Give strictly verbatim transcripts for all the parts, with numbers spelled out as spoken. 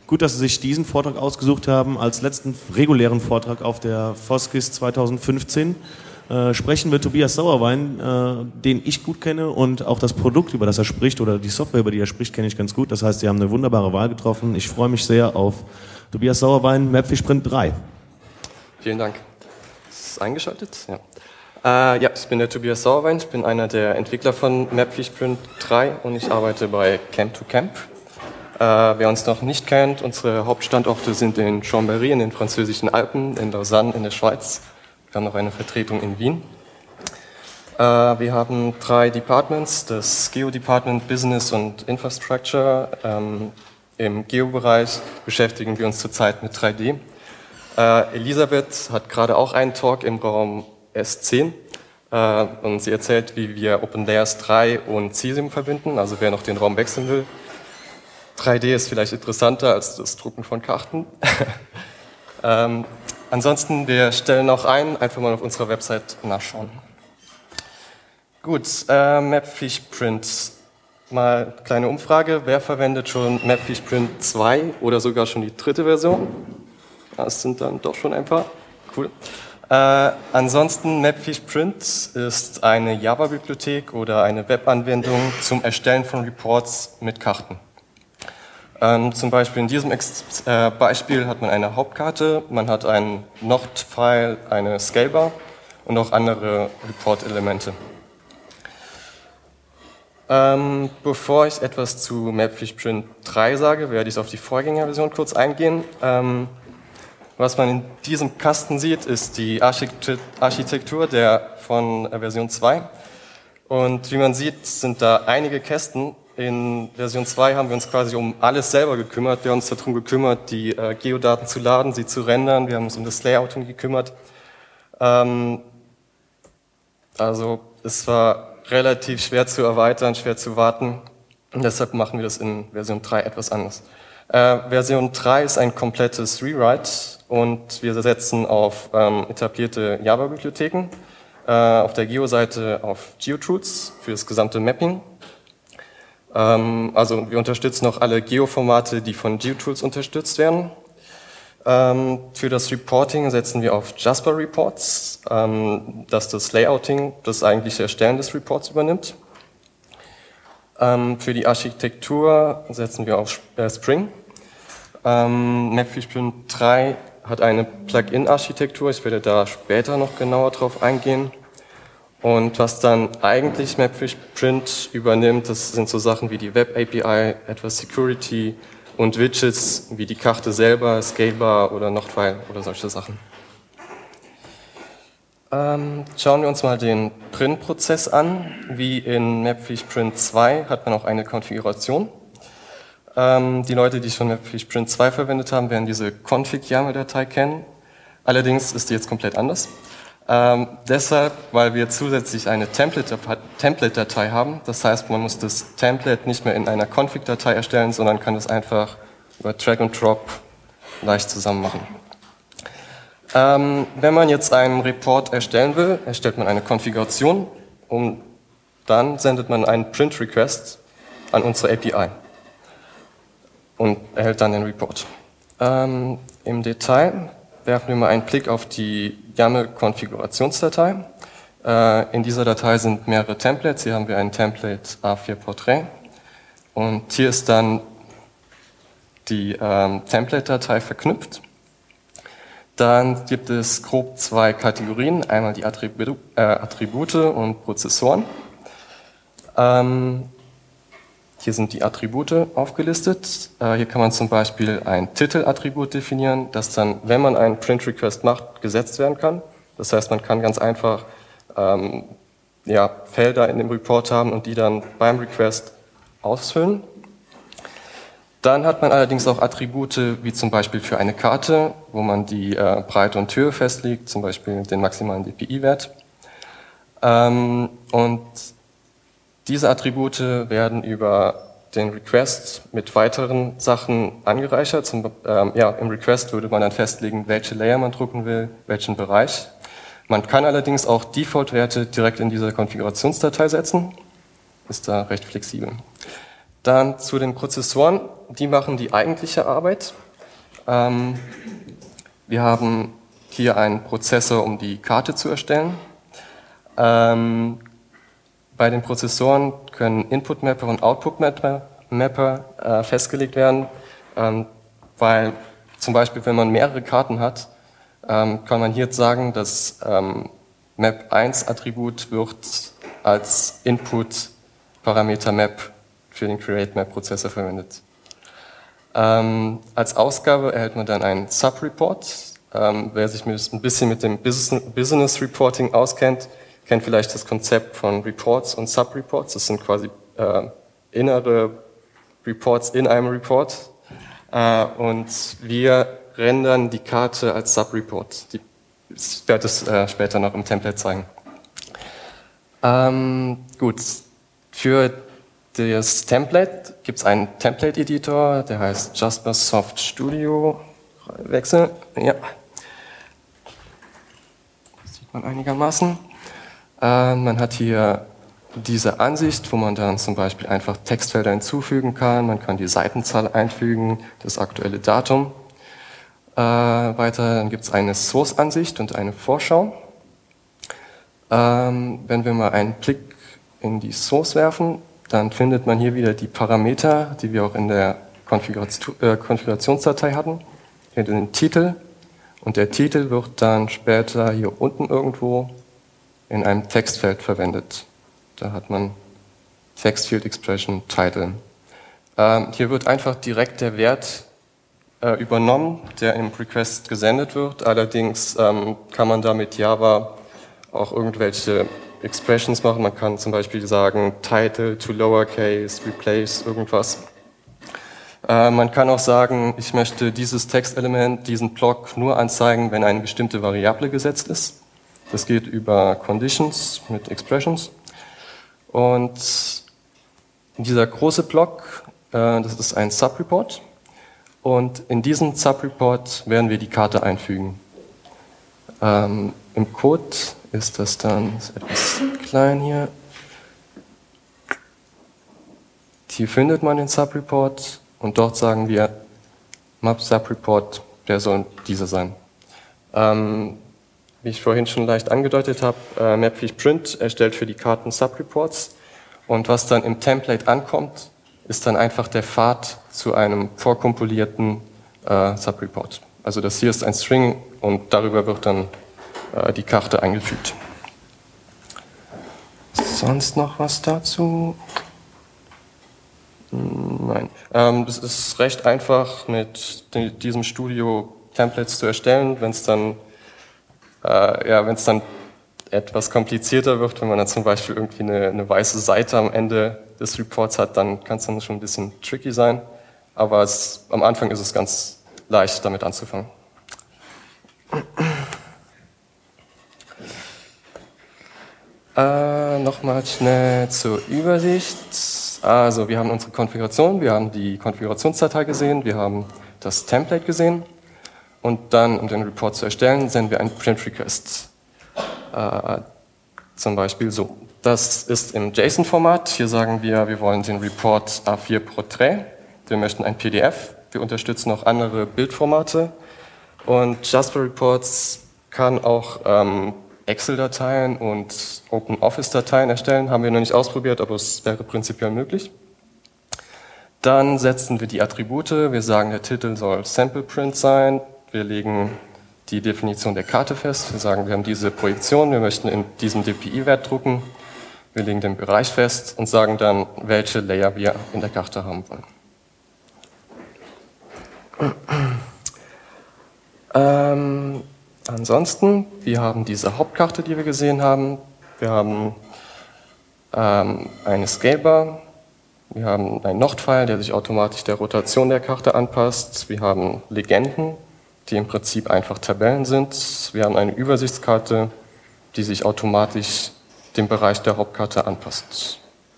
Gut, dass Sie sich diesen Vortrag ausgesucht haben als letzten regulären Vortrag auf der Foskis zweitausendfünfzehn. Äh, sprechen wir Tobias Sauerwein, äh, den ich gut kenne, und auch das Produkt, über das er spricht, oder die Software, über die er spricht, kenne ich ganz gut. Das heißt, Sie haben eine wunderbare Wahl getroffen. Ich freue mich sehr auf Tobias Sauerwein, Mapfish-Print drei. Vielen Dank. Ist es eingeschaltet? Ja. Äh, ja, ich bin der Tobias Sauerwein, ich bin einer der Entwickler von Mapfish-Print drei und ich arbeite bei Camp to Camp. Äh, wer uns noch nicht kennt, unsere Hauptstandorte sind in Chambéry in den französischen Alpen, in Lausanne in der Schweiz. Wir haben noch eine Vertretung in Wien. Äh, wir haben drei Departments, das Geo-Department, Business und Infrastructure. Ähm, Im Geo-Bereich beschäftigen wir uns zurzeit mit drei D. Äh, Elisabeth hat gerade auch einen Talk im Raum S zehn äh, und sie erzählt, wie wir OpenLayers drei und Cesium verbinden, also wer noch den Raum wechseln will. drei D ist vielleicht interessanter als das Drucken von Karten. ähm, Ansonsten, wir stellen auch ein, einfach mal auf unserer Website nachschauen. Gut, äh, Mapfish-Print. Mal eine kleine Umfrage. Wer verwendet schon Mapfish-Print zwei oder sogar schon die dritte Version? Das sind dann doch schon ein paar. Cool. Äh, ansonsten, Mapfish-Print ist eine Java-Bibliothek oder eine Webanwendung zum Erstellen von Reports mit Karten. Ähm, zum Beispiel in diesem Ex äh, Beispiel hat man eine Hauptkarte, man hat einen Node-File, eine Scalebar und auch andere Report-Elemente. Ähm, bevor ich etwas zu Mapfish-Print drei sage, werde ich auf die Vorgängerversion kurz eingehen. Ähm, was man in diesem Kasten sieht, ist die Architektur der, von äh, Version zwei. Und wie man sieht, sind da einige Kästen. In Version zwei haben wir uns quasi um alles selber gekümmert. Wir haben uns darum gekümmert, die äh, Geodaten zu laden, sie zu rendern. Wir haben uns um das Layouting gekümmert. Ähm, also es war relativ schwer zu erweitern, schwer zu warten. Und deshalb machen wir das in Version drei etwas anders. Äh, Version drei ist ein komplettes Rewrite und wir setzen auf ähm, etablierte Java-Bibliotheken. Äh, auf der Geo-Seite auf GeoTruthes für das gesamte Mapping. Also wir unterstützen auch alle Geo-Formate, die von GeoTools unterstützt werden. Ähm, für das Reporting setzen wir auf Jasper Reports, ähm, das das Layouting, das eigentliche Erstellen des Reports übernimmt. Ähm, für die Architektur setzen wir auf äh, Spring. Ähm, Mapfish-Print drei hat eine Plugin-Architektur, ich werde da später noch genauer drauf eingehen. Und was dann eigentlich Mapfish-Print übernimmt, das sind so Sachen wie die Web-A P I, etwas Security und Widgets wie die Karte selber, Scalebar oder Node-File oder solche Sachen. Ähm, schauen wir uns mal den Print-Prozess an. Wie in Mapfish-Print zwei hat man auch eine Konfiguration. Ähm, die Leute, die schon Mapfish-Print zwei verwendet haben, werden diese Config-YAML-Datei kennen. Allerdings ist die jetzt komplett anders. Ähm, deshalb, weil wir zusätzlich eine Template-Datei haben. Das heißt, man muss das Template nicht mehr in einer Config-Datei erstellen, sondern kann es einfach über Drag and Drop leicht zusammen machen. Ähm, wenn man jetzt einen Report erstellen will, erstellt man eine Konfiguration und dann sendet man einen Print-Request an unsere A P I und erhält dann den Report. Ähm, Im Detail werfen wir mal einen Blick auf die YAML-Konfigurationsdatei. Äh, in dieser Datei sind mehrere Templates. Hier haben wir ein Template A vier Portrait. Und hier ist dann die ähm, Template-Datei verknüpft. Dann gibt es grob zwei Kategorien. Einmal die Attribu äh, Attribute und Prozessoren. Ähm, Hier sind die Attribute aufgelistet. Äh, hier kann man zum Beispiel ein Titelattribut definieren, das dann, wenn man einen Print-Request macht, gesetzt werden kann. Das heißt, man kann ganz einfach ähm, ja, Felder in dem Report haben und die dann beim Request ausfüllen. Dann hat man allerdings auch Attribute, wie zum Beispiel für eine Karte, wo man die äh, Breite und Höhe festlegt, zum Beispiel den maximalen D P I-Wert. Ähm, und Diese Attribute werden über den Request mit weiteren Sachen angereichert. Zum, ähm, ja, im Request würde man dann festlegen, welche Layer man drucken will, welchen Bereich. Man kann allerdings auch Default-Werte direkt in diese Konfigurationsdatei setzen. Ist da recht flexibel. Dann zu den Prozessoren, die machen die eigentliche Arbeit. Ähm, wir haben hier einen Prozessor, um die Karte zu erstellen. Ähm, bei den Prozessoren können Input-Mapper und Output-Mapper Mapper, äh, festgelegt werden, ähm, weil zum Beispiel, wenn man mehrere Karten hat, ähm, kann man hier jetzt sagen, dass ähm, Map eins Attribut wird als Input-Parameter Map für den Create-Map-Prozessor verwendet. Ähm, als Ausgabe erhält man dann einen Sub-Report. Ähm, wer sich ein bisschen mit dem Business Reporting auskennt, kennt vielleicht das Konzept von Reports und Sub-Reports. Das sind quasi äh, innere Reports in einem Report. Äh, und wir rendern die Karte als Sub-Report. Ich werde es äh, später noch im Template zeigen. Ähm, gut, für das Template gibt es einen Template-Editor, der heißt Jaspersoft Studio. Wechsel, ja. Das sieht man einigermaßen. Äh, man hat hier diese Ansicht, wo man dann zum Beispiel einfach Textfelder hinzufügen kann. Man kann die Seitenzahl einfügen, das aktuelle Datum. Äh, weiter, dann gibt es eine Source-Ansicht und eine Vorschau. Ähm, wenn wir mal einen Blick in die Source werfen, dann findet man hier wieder die Parameter, die wir auch in der Konfiguration, äh, Konfigurationsdatei hatten. Hier den Titel. Und der Titel wird dann später hier unten irgendwo in einem Textfeld verwendet. Da hat man Text Field Expression Title. Ähm, hier wird einfach direkt der Wert äh, übernommen, der im Request gesendet wird. Allerdings ähm, kann man da mit Java auch irgendwelche Expressions machen. Man kann zum Beispiel sagen Title to Lowercase, Replace irgendwas. Äh, man kann auch sagen, ich möchte dieses Textelement, diesen Block nur anzeigen, wenn eine bestimmte Variable gesetzt ist. Das geht über Conditions mit Expressions. Und dieser große Block, äh, das ist ein Subreport. Und in diesen Subreport werden wir die Karte einfügen. Ähm, Im Code ist das dann ist etwas klein hier. Hier findet man den Subreport und dort sagen wir Map Subreport, der soll dieser sein. Ähm, wie ich vorhin schon leicht angedeutet habe, äh, Mapfish-Print erstellt für die Karten Subreports und was dann im Template ankommt, ist dann einfach der Pfad zu einem vorkompilierten äh, Subreport. Also das hier ist ein String und darüber wird dann äh, die Karte eingefügt. Sonst noch was dazu? Nein. Ähm, das ist recht einfach mit diesem Studio Templates zu erstellen, wenn es dann Äh, ja, wenn es dann etwas komplizierter wird, wenn man dann zum Beispiel irgendwie eine, eine weiße Seite am Ende des Reports hat, dann kann es dann schon ein bisschen tricky sein. Aber es, am Anfang ist es ganz leicht, damit anzufangen. Äh, Nochmal schnell zur Übersicht. Also wir haben unsere Konfiguration, wir haben die Konfigurationsdatei gesehen, wir haben das Template gesehen. Und dann, um den Report zu erstellen, senden wir einen Print-Request. Äh, zum Beispiel so. Das ist im JSON-Format. Hier sagen wir, wir wollen den Report A vier Portrait. Wir möchten ein P D F. Wir unterstützen auch andere Bildformate. Und Jasper Reports kann auch ähm, Excel-Dateien und OpenOffice-Dateien erstellen. Haben wir noch nicht ausprobiert, aber es wäre prinzipiell möglich. Dann setzen wir die Attribute. Wir sagen, der Titel soll Sample Print sein. Wir legen die Definition der Karte fest. Wir sagen, wir haben diese Projektion, wir möchten in diesem D P I-Wert drucken. Wir legen den Bereich fest und sagen dann, welche Layer wir in der Karte haben wollen. Ähm, ansonsten, wir haben diese Hauptkarte, die wir gesehen haben. Wir haben ähm, eine Scalebar. Wir haben einen Node-File, der sich automatisch der Rotation der Karte anpasst. Wir haben Legenden, die im Prinzip einfach Tabellen sind. Wir haben eine Übersichtskarte, die sich automatisch dem Bereich der Hauptkarte anpasst.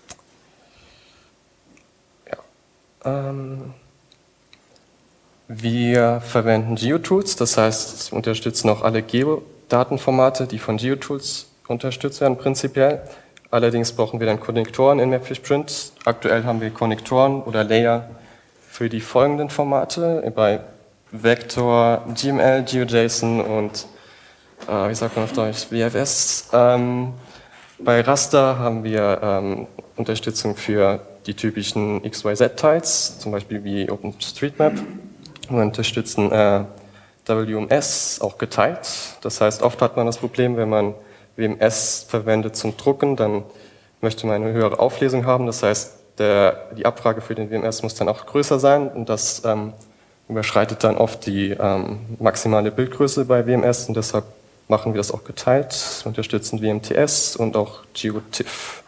Ja. Ähm wir verwenden GeoTools, das heißt, wir unterstützen auch alle Geodatenformate, die von GeoTools unterstützt werden prinzipiell. Allerdings brauchen wir dann Konnektoren in MapFishPrint. Aktuell haben wir Konnektoren oder Layer für die folgenden Formate, bei Vector, G M L, GeoJSON und, äh, wie sagt man auf Deutsch, V F S. Ähm, bei Raster haben wir ähm, Unterstützung für die typischen X Y Z-Types, zum Beispiel wie OpenStreetMap. Wir unterstützen äh, W M S auch geteilt. Das heißt, oft hat man das Problem, wenn man W M S verwendet zum Drucken, dann möchte man eine höhere Auflösung haben. Das heißt, der, die Abfrage für den W M S muss dann auch größer sein und das ähm, überschreitet dann oft die ähm, maximale Bildgröße bei W M S und deshalb machen wir das auch geteilt, unterstützen W M T S und auch GeoTIFF.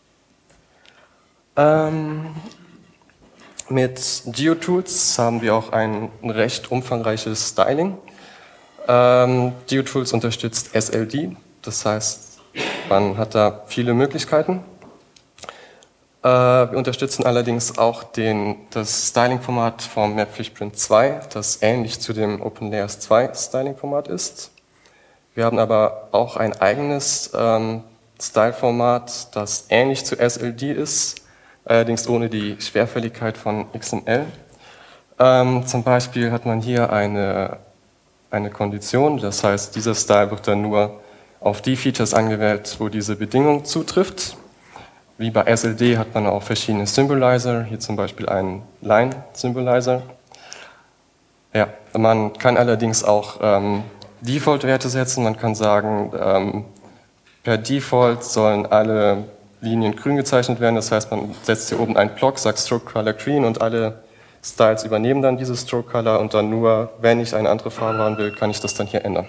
Ähm, mit GeoTools haben wir auch ein recht umfangreiches Styling. Ähm, GeoTools unterstützt S L D, das heißt, man hat da viele Möglichkeiten. Äh, wir unterstützen allerdings auch den, das Styling-Format vom MapFishPrint zwei, das ähnlich zu dem OpenLayers zwei Styling-Format ist. Wir haben aber auch ein eigenes ähm, Style-Format, das ähnlich zu S L D ist, allerdings ohne die Schwerfälligkeit von X M L. Ähm, zum Beispiel hat man hier eine, eine Kondition, das heißt, dieser Style wird dann nur auf die Features angewählt, wo diese Bedingung zutrifft. Wie bei S L D hat man auch verschiedene Symbolizer, hier zum Beispiel einen Line-Symbolizer. Ja, man kann allerdings auch ähm, Default-Werte setzen, man kann sagen, ähm, per Default sollen alle Linien grün gezeichnet werden, das heißt, man setzt hier oben einen Block, sagt Stroke Color Green und alle Styles übernehmen dann diese Stroke Color und dann nur, wenn ich eine andere Farbe haben will, kann ich das dann hier ändern.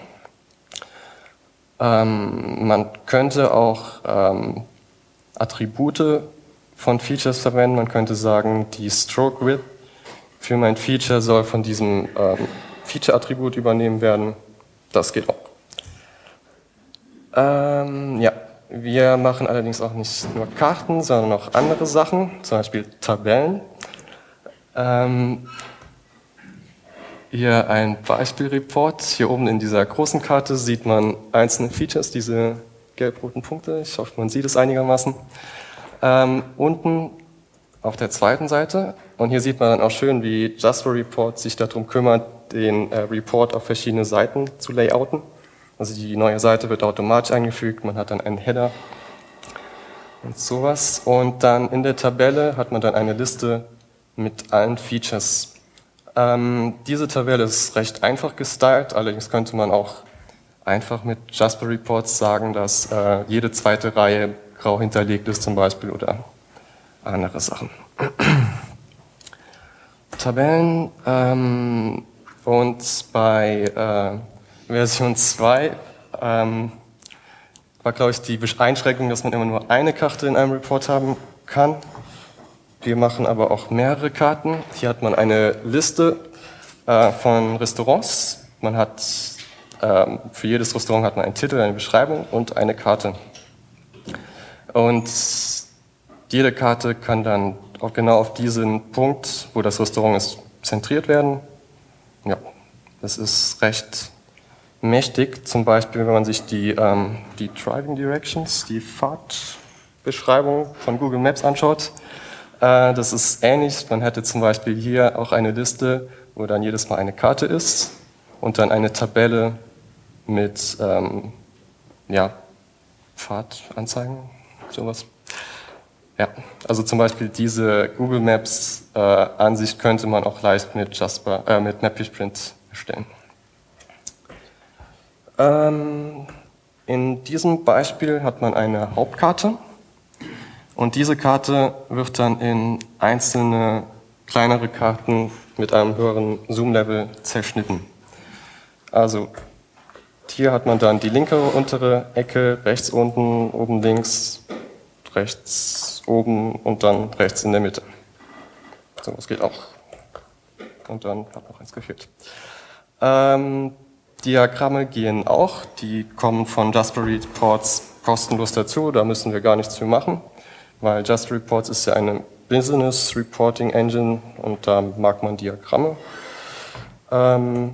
Ähm, man könnte auch ähm, Attribute von Features verwenden. Man könnte sagen, die Stroke Width für mein Feature soll von diesem ähm, Feature-Attribut übernehmen werden. Das geht auch. Ähm, ja, wir machen allerdings auch nicht nur Karten, sondern auch andere Sachen, zum Beispiel Tabellen. Ähm, hier ein Beispielreport. Hier oben in dieser großen Karte sieht man einzelne Features, diese gelb-roten Punkte. Ich hoffe, man sieht es einigermaßen. Ähm, unten auf der zweiten Seite, und hier sieht man dann auch schön, wie Jasper Report sich darum kümmert, den äh, Report auf verschiedene Seiten zu layouten. Also die neue Seite wird automatisch eingefügt, man hat dann einen Header und sowas. Und dann in der Tabelle hat man dann eine Liste mit allen Features. Ähm, diese Tabelle ist recht einfach gestylt, allerdings könnte man auch einfach mit Jasper Reports sagen, dass äh, jede zweite Reihe grau hinterlegt ist zum Beispiel oder andere Sachen. Tabellen ähm, und bei äh, Version zwei ähm, war, glaube ich, die Einschränkung, dass man immer nur eine Karte in einem Report haben kann. Wir machen aber auch mehrere Karten. Hier hat man eine Liste äh, von Restaurants. Man hat ähm, für jedes Restaurant hat man einen Titel, eine Beschreibung und eine Karte. Und jede Karte kann dann auch genau auf diesen Punkt, wo das Restaurant ist, zentriert werden. Ja, das ist recht mächtig. Zum Beispiel, wenn man sich die, ähm, die Driving Directions, die Fahrtbeschreibung von Google Maps anschaut. Äh, das ist ähnlich. Man hätte zum Beispiel hier auch eine Liste, wo dann jedes Mal eine Karte ist und dann eine Tabelle mit ähm, ja, Fahrtanzeigen, sowas. Ja, also zum Beispiel diese Google Maps äh, Ansicht könnte man auch leicht mit Jasper, äh, mit MapFishPrint erstellen. Ähm, in diesem Beispiel hat man eine Hauptkarte und diese Karte wird dann in einzelne kleinere Karten mit einem höheren Zoom-Level zerschnitten. Also hier hat man dann die linke untere Ecke, rechts unten, oben links, rechts oben und dann rechts in der Mitte. So, das geht auch. Und dann hat noch eins gefehlt. Ähm, Diagramme gehen auch, die kommen von Jasper Reports kostenlos dazu, da müssen wir gar nichts für machen, weil Jasper Reports ist ja eine Business Reporting Engine und da mag man Diagramme. Ähm,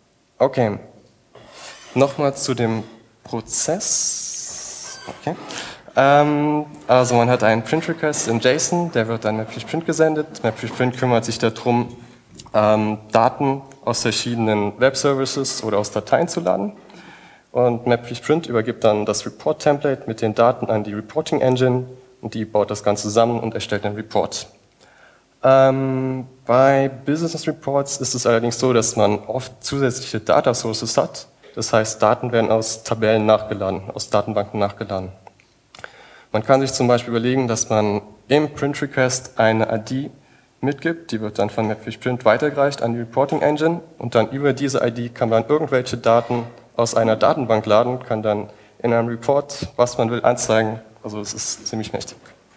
okay, nochmal zu dem Prozess. Okay. Ähm, also man hat einen Print-Request in JSON, der wird dann Mapfish-Print gesendet. Mapfish-Print kümmert sich darum, ähm, Daten aus verschiedenen Web-Services oder aus Dateien zu laden. Und Mapfish-Print übergibt dann das Report-Template mit den Daten an die Reporting-Engine und die baut das Ganze zusammen und erstellt einen Report. Ähm, bei Business Reports ist es allerdings so, dass man oft zusätzliche Data Sources hat. Das heißt, Daten werden aus Tabellen nachgeladen, aus Datenbanken nachgeladen. Man kann sich zum Beispiel überlegen, dass man im Print Request eine I D mitgibt, die wird dann von Mapfish-Print weitergereicht an die Reporting Engine und dann über diese I D kann man irgendwelche Daten aus einer Datenbank laden, kann dann in einem Report, was man will, anzeigen. Also es ist ziemlich mächtig.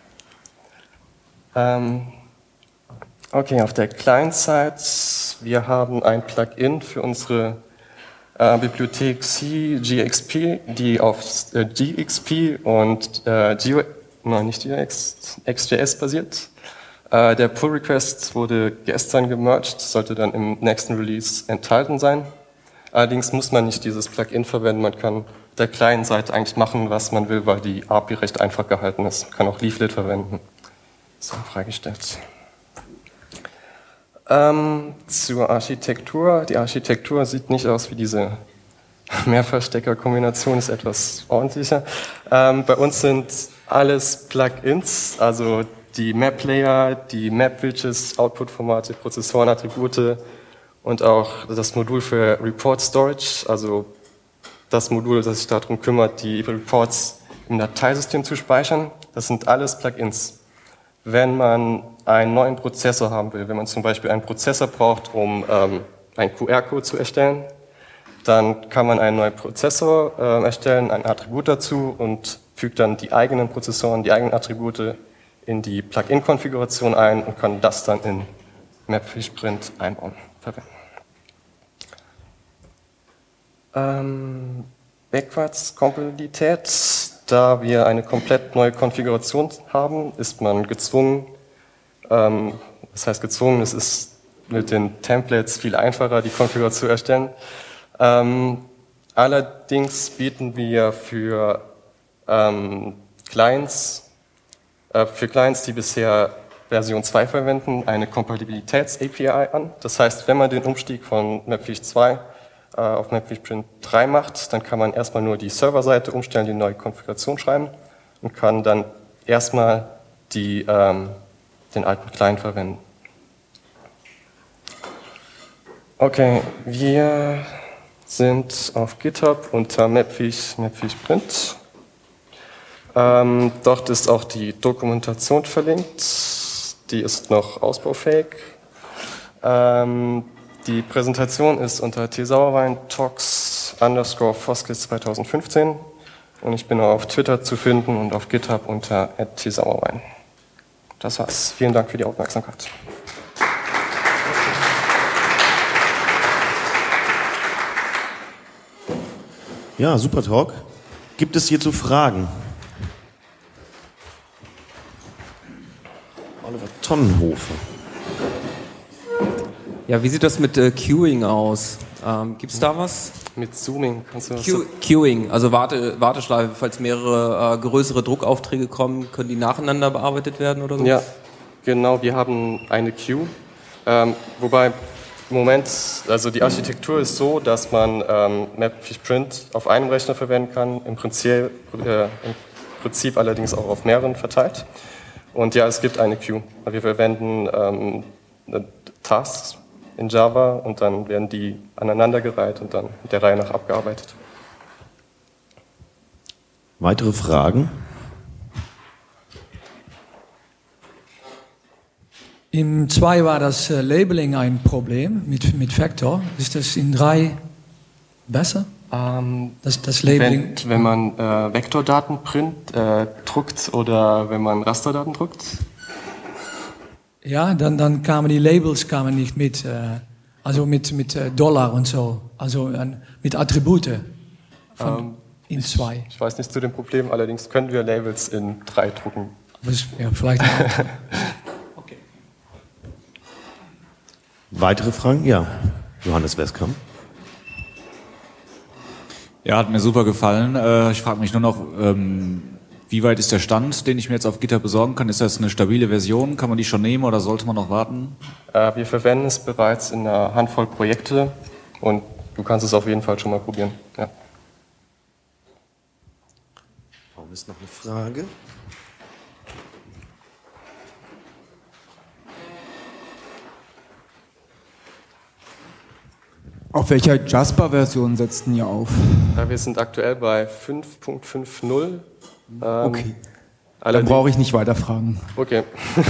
Ähm, okay, auf der Client-Side, wir haben ein Plugin für unsere äh, Bibliothek C G X P, die auf äh, G X P und äh, G nein, nicht G X, X J S basiert. Äh, der Pull-Request wurde gestern gemerged, sollte dann im nächsten Release enthalten sein. Allerdings muss man nicht dieses Plugin verwenden, man kann auf der kleinen Seite eigentlich machen, was man will, weil die A P I recht einfach gehalten ist. Man kann auch Leaflet verwenden. So, freigestellt. Ähm, zur Architektur. Die Architektur sieht nicht aus wie diese Mehrverstecker-Kombination, ist etwas ordentlicher. Ähm, bei uns sind alles Plugins, also die Map-Layer, die Map-Widgets, Output-Formate, Prozessoren, Attribute und auch das Modul für Report Storage, also das Modul, das sich darum kümmert, die Reports im Dateisystem zu speichern. Das sind alles Plugins. Wenn man einen neuen Prozessor haben will, wenn man zum Beispiel einen Prozessor braucht, um ähm, einen Q R-Code zu erstellen, dann kann man einen neuen Prozessor äh, erstellen, ein Attribut dazu und fügt dann die eigenen Prozessoren, die eigenen Attribute in die Plugin-Konfiguration ein und kann das dann in Mapfish-Print einbauen, verwenden. Ähm, Backwards-Kompatibilität. Da wir eine komplett neue Konfiguration haben, ist man gezwungen, ähm, das heißt gezwungen, es ist mit den Templates viel einfacher, die Konfiguration zu erstellen. Ähm, allerdings bieten wir für ähm, Clients, äh, für Clients, die bisher Version zwei verwenden, eine Kompatibilitäts-A P I an. Das heißt, wenn man den Umstieg von Mapfish zwei auf Mapfish-Print drei macht, dann kann man erstmal nur die Serverseite umstellen, die neue Konfiguration schreiben und kann dann erstmal die, ähm, den alten Client verwenden. Okay, wir sind auf GitHub unter Mapfish, Mapfish-Print. Ähm, dort ist auch die Dokumentation verlinkt, die ist noch ausbaufähig. Ähm, Die Präsentation ist unter tsauerwein talks underscore foskis zweitausendfünfzehn und ich bin auch auf Twitter zu finden und auf GitHub unter at tsauerwein. Das war's. Vielen Dank für die Aufmerksamkeit. Ja, super Talk. Gibt es hierzu Fragen? Oliver Tonnenhofer. Ja, wie sieht das mit äh, Queuing aus? Ähm, Gibt es da was? Mit Zooming kannst du das Q- Queuing, also Warte, Warteschleife, falls mehrere äh, größere Druckaufträge kommen, können die nacheinander bearbeitet werden oder so? Ja, genau, wir haben eine Queue, ähm, wobei im Moment, also die Architektur ist so, dass man ähm, Mapfish-Print auf einem Rechner verwenden kann, im Prinzip, äh, im Prinzip allerdings auch auf mehreren verteilt. Und ja, es gibt eine Queue. Wir verwenden ähm, Tasks in Java und dann werden die aneinandergereiht und dann der Reihe nach abgearbeitet. Weitere Fragen? Im zwei war das äh, Labeling ein Problem mit, mit Vector. Ist das in drei besser? Ähm, das, das Labeling? Wenn, wenn man äh, Vektordaten print, äh, druckt oder wenn man Rasterdaten druckt? Ja, dann, dann kamen die Labels kamen nicht mit, äh, also mit, mit äh, Dollar und so, also äh, mit Attribute von, ähm, in zwei. Ich, ich weiß nicht zu dem Problem, allerdings können wir Labels in drei drucken. Das, ja, vielleicht auch. Okay. Weitere Fragen? Ja, Johannes Westkamp. Ja, hat mir super gefallen. Ich frage mich nur noch, Wie weit ist der Stand, den ich mir jetzt auf GitHub besorgen kann? Ist das eine stabile Version? Kann man die schon nehmen oder sollte man noch warten? Äh, wir verwenden es bereits in einer Handvoll Projekte und du kannst es auf jeden Fall schon mal probieren. Ja. Warum ist noch eine Frage? Auf welcher Jasper-Version setzt ihr auf? Ja, wir sind aktuell bei fünf Punkt fünf null. Ähm, Okay, dann brauche ich nicht weiter fragen. Okay.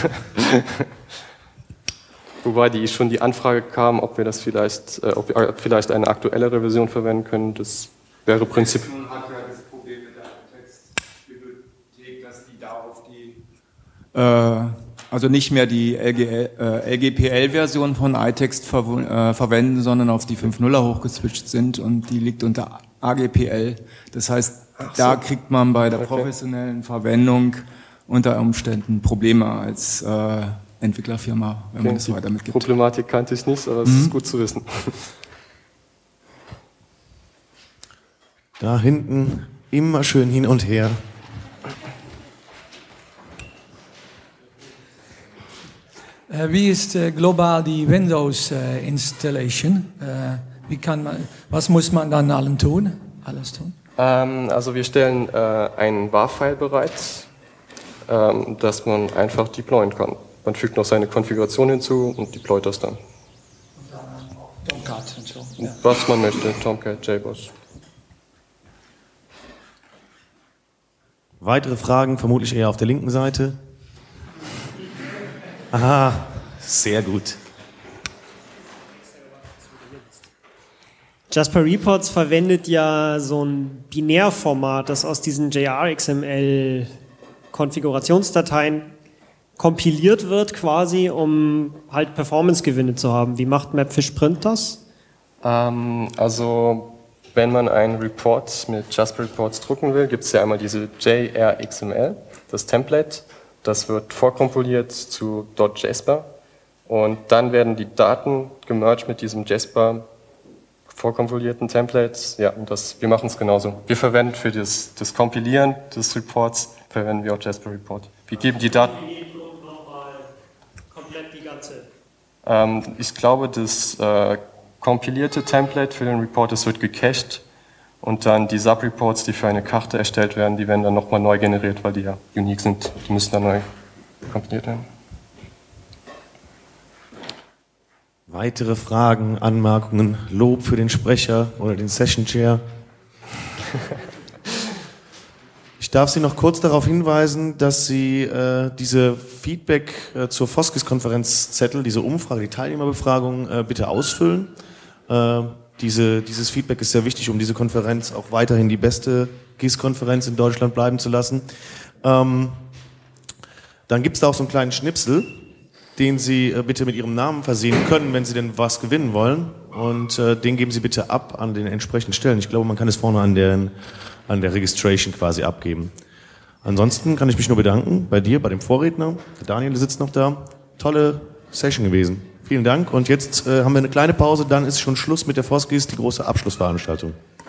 Wobei die schon die Anfrage kam, ob wir das vielleicht, äh, ob wir vielleicht eine aktuellere Version verwenden können. Das wäre prinzipiell. Das Problem mit der Textbibliothek, dass die darauf die äh, also nicht mehr die L G L, äh, L G P L-Version von iText ver äh, verwenden, sondern auf die fünf Punkt nuller hochgeswitcht sind und die liegt unter A G P L. Das heißt, so. Da kriegt man bei der okay. professionellen Verwendung unter Umständen Probleme als äh, Entwicklerfirma, wenn okay. man das weiter mitgibt. Problematik kannte ich nicht, aber es mhm. ist gut zu wissen. Da hinten immer schön hin und her. Uh, wie ist uh, global die Windows uh, Installation? Uh, wie kann man, was muss man dann allen tun? Alles tun? Ähm, also wir stellen äh, ein WAR-File bereit, ähm, das man einfach deployen kann. Man fügt noch seine Konfiguration hinzu und deployt das dann. Tomcat und so. Ja. Was man möchte, Tomcat, J B O S. Weitere Fragen, vermutlich eher auf der linken Seite. Aha, sehr gut. Jasper Reports verwendet ja so ein Binärformat, das aus diesen J R X M L-Konfigurationsdateien kompiliert wird quasi, um halt Performance-Gewinne zu haben. Wie macht Mapfish-Print das? Ähm, also wenn man einen Report mit Jasper Reports drucken will, gibt es ja einmal diese J R X M L, das Template. Das wird vorkompiliert zu .jasper und dann werden die Daten gemerged mit diesem Jasper vorkompilierten Templates. Ja, und das, wir machen es genauso. Wir verwenden für das, das Kompilieren des Reports, verwenden wir auch Jasper Report. Wir geben die Daten... Komplett die ganze... Ähm, ich glaube, das äh, kompilierte Template für den Report, das wird gecached. Und dann die Subreports, die für eine Karte erstellt werden, die werden dann nochmal neu generiert, weil die ja unique sind. Die müssen dann neu kompiliert werden. Weitere Fragen, Anmerkungen, Lob für den Sprecher oder den Session Chair? Ich darf Sie noch kurz darauf hinweisen, dass Sie äh, diese Feedback äh, zur Foskis-Konferenzzettel, diese Umfrage, die Teilnehmerbefragung äh, bitte ausfüllen. Äh, Diese, dieses Feedback ist sehr wichtig, um diese Konferenz auch weiterhin die beste G I S-Konferenz in Deutschland bleiben zu lassen. Ähm, dann gibt es da auch so einen kleinen Schnipsel, den Sie äh, bitte mit Ihrem Namen versehen können, wenn Sie denn was gewinnen wollen. Und äh, den geben Sie bitte ab an den entsprechenden Stellen. Ich glaube, man kann es vorne an der, an der Registration quasi abgeben. Ansonsten kann ich mich nur bedanken bei dir, bei dem Vorredner. Der Daniel sitzt noch da. Tolle Session gewesen. Vielen Dank und jetzt äh, haben wir eine kleine Pause, dann ist schon Schluss mit der Foskis, die große Abschlussveranstaltung.